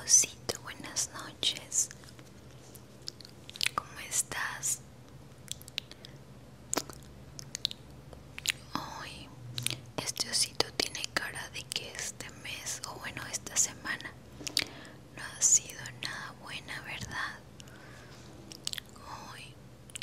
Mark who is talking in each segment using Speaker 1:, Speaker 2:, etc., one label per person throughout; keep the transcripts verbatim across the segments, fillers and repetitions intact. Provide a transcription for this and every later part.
Speaker 1: osito, buenas noches. ¿Cómo estás? Hoy este osito tiene cara de que este mes, o bueno, esta semana, no ha sido nada buena, ¿verdad? Hoy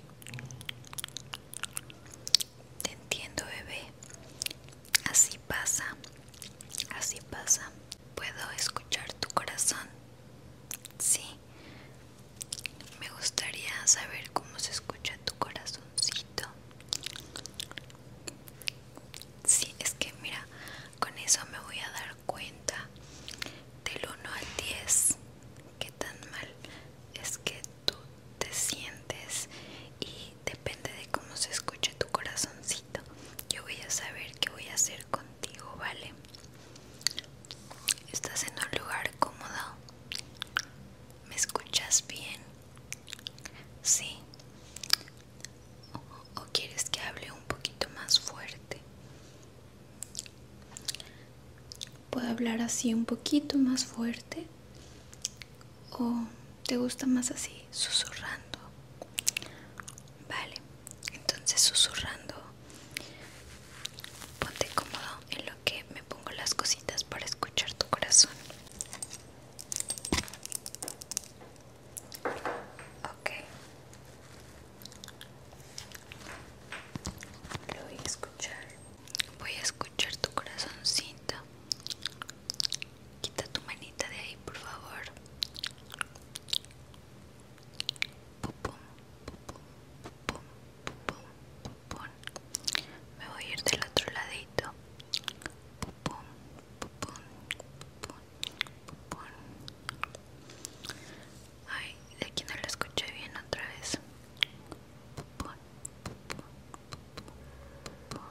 Speaker 1: te entiendo, bebé. Así pasa, así pasa. Puedo escuchar tu corazón. Sí, me gustaría saber cómo se escucha tu corazoncito. Sí, es que mira, con eso me voy a dar cuenta del uno al diez qué tan mal es que tú te sientes, y depende de cómo se escuche tu corazoncito, yo voy a saber qué voy a hacer contigo, ¿vale? ¿Estás en un lugar cómodo? ¿Me escuchas bien? Sí. ¿O, o quieres que hable un poquito más fuerte? ¿Puedo hablar así un poquito más fuerte? ¿O te gusta más así, susurrando? Vale, entonces susurrando. Ponte cómodo en lo que me pongo las cositas para escuchar tu corazón. Ok. Lo voy a escuchar. Voy a escuchar tu corazoncito. Quita tu manita de ahí, por favor. Pupum, pupum, pupum, pupum, pupum. Me voy a ir del otro ladito. Pupum, pupum, pupum, pupum. Ay, de aquí no lo escuché bien otra vez. Pupum, pupum, pupum.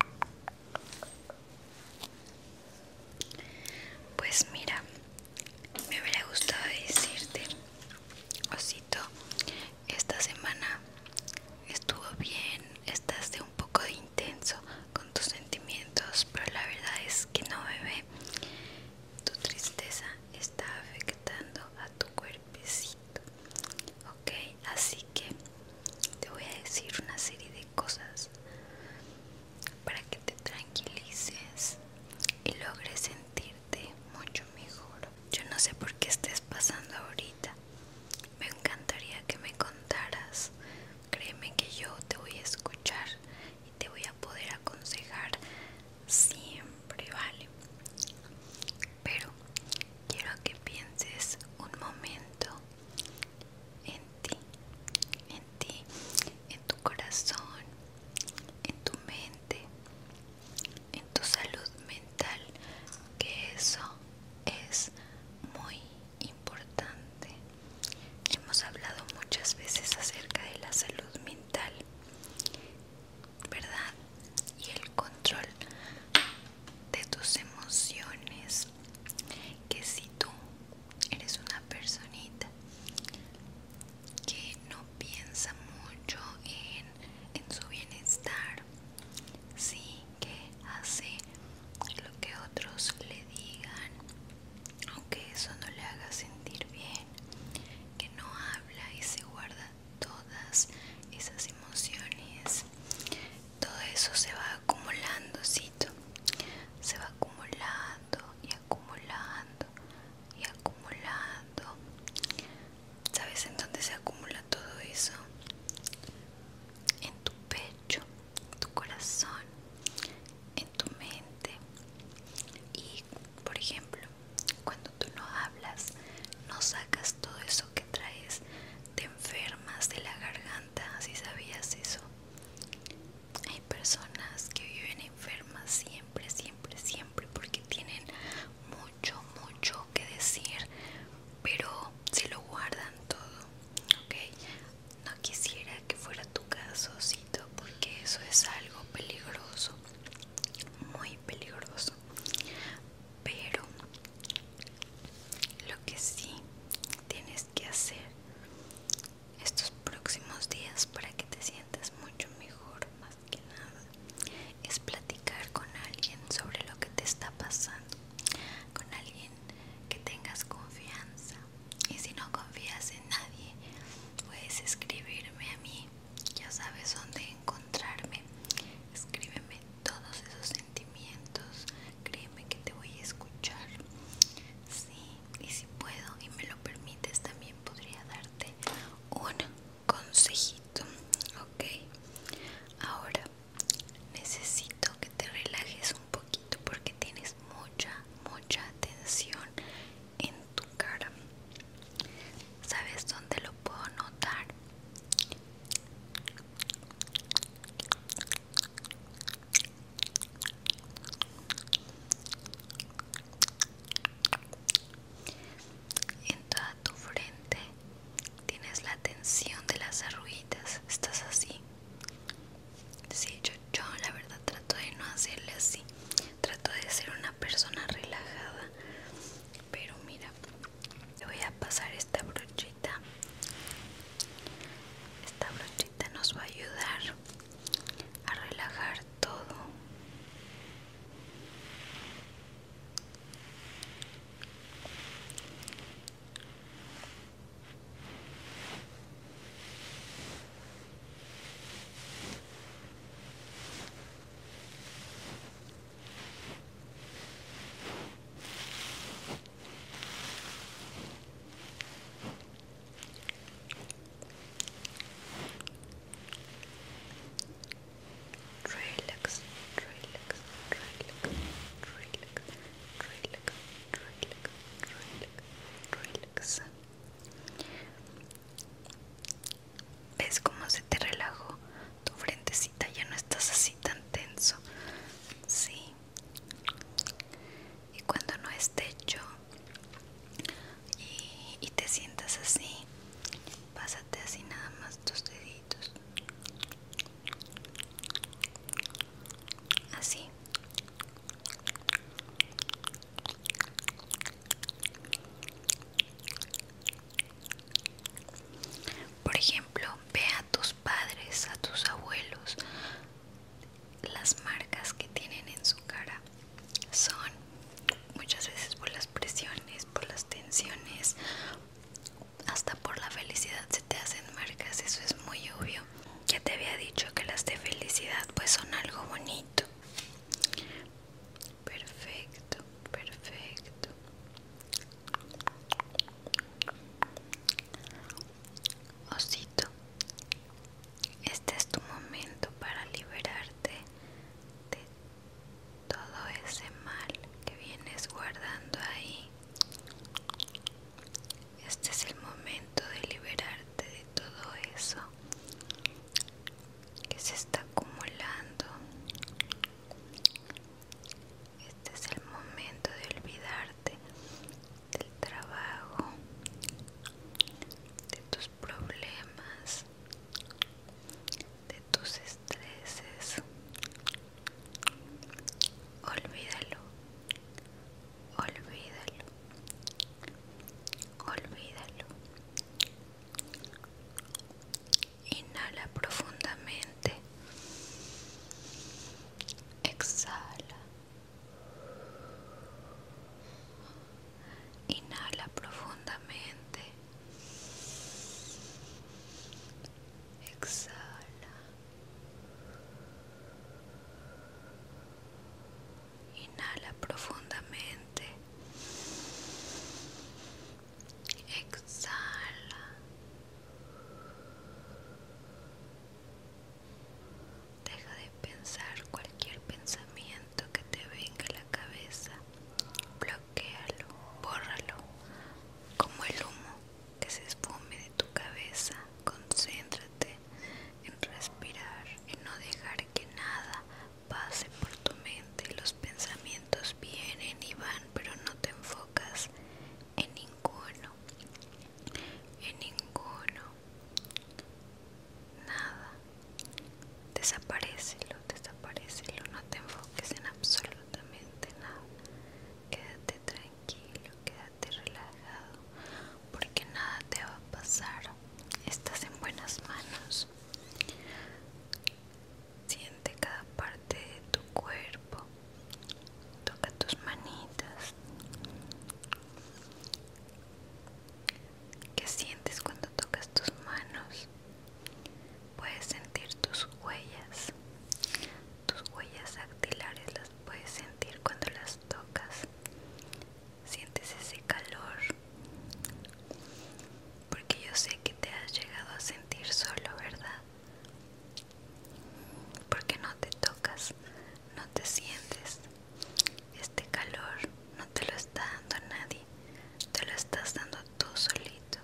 Speaker 1: Pues mira, me hubiera gustado decirte, osito, esta semana estuvo bien, estás de un poco de intenso con tus sentimientos, pero la verdad es que no, bebé. Tu tristeza está afectando a tu cuerpecito, ok, así que te voy a decir una serie de cosas para que te tranquilices y logres sentirte mucho mejor. Yo no sé por qué estés pasando ahorita. Me encantaría que me contaras. Créeme que yo te voy a escuchar y te voy a poder aconsejar siempre, ¿vale? Pero quiero que pienses un momento en ti, en ti, en tu corazón, en tu mente, en tu salud mental, que eso es muy veces hasta por la felicidad se te hacen marcas, eso es muy obvio. Ya te había dicho que las de felicidad pues son algo bonito. Perfecto, perfecto. Osito, este es tu momento para liberarte de todo ese mal que vienes guardando ahí. Este es el momento de liberarte de todo eso que se está acumulando. Este es el momento de olvidarte del trabajo, de tus problemas, de tus estreses. Olvídalo, olvídalo, olvídalo. Inhala profundamente. Exhala. Inhala profundamente. Exhala. Inhala profundamente. Exhala. Deja de pensar cualquier pensamiento que te venga a la cabeza. Bloquéalo, bórralo, como el humo que se esfume de tu cabeza. Concéntrate en respirar, en no dejar que nada pase por tu mente. Los pensamientos vienen y van, pero no te enfocas en ninguno, en ninguno, nada. Desaparécelo, desaparécelo, no te enfoques en absolutamente nada. Quédate tranquilo, quédate relajado, porque nada te va a pasar. Estás en buenas manos. Siente cada parte de tu cuerpo. Toca tus manitas. ¿Qué sientes cuando tocas tus manos? Puedes sentir tus huellas. Tus huellas dactilares las puedes sentir cuando las tocas. Sientes ese calor, porque yo sé que te has llegado a sentir solo, ¿verdad? Porque no te tocas, no te sientes. Este calor no te lo está dando nadie, te lo estás dando tú solito.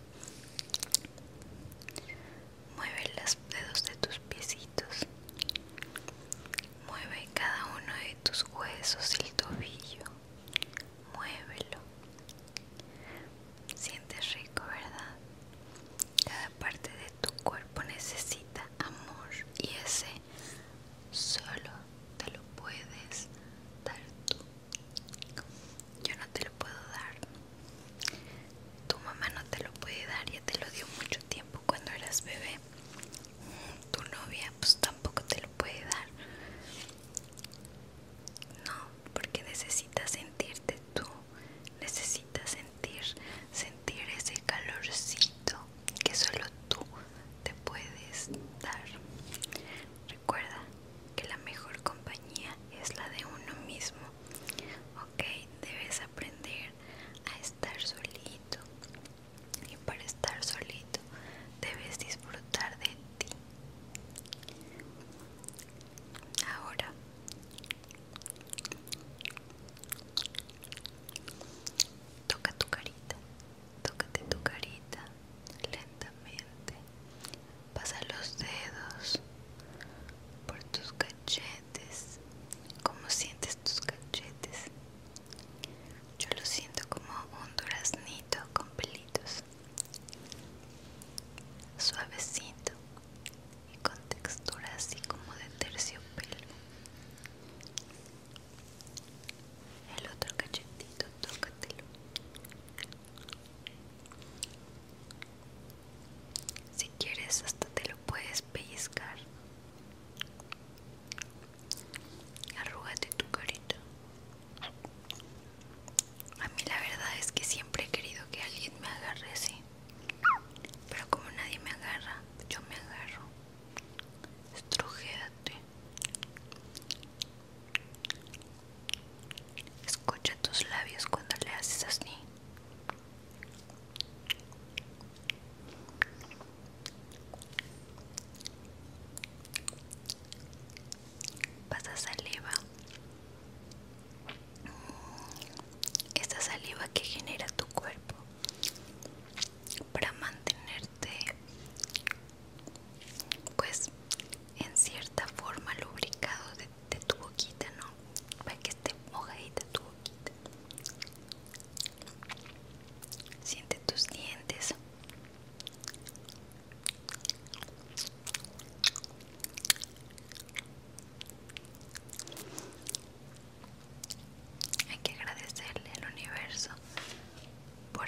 Speaker 1: Mueve los dedos de tus piecitos. Mueve cada uno de tus huesos y el tobillo. Muévelo. Sientes rico, ¿verdad? Cada parte de tu cuerpo necesita amor y ese solo te lo puedes dar tú. Yo no te lo puedo dar.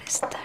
Speaker 1: está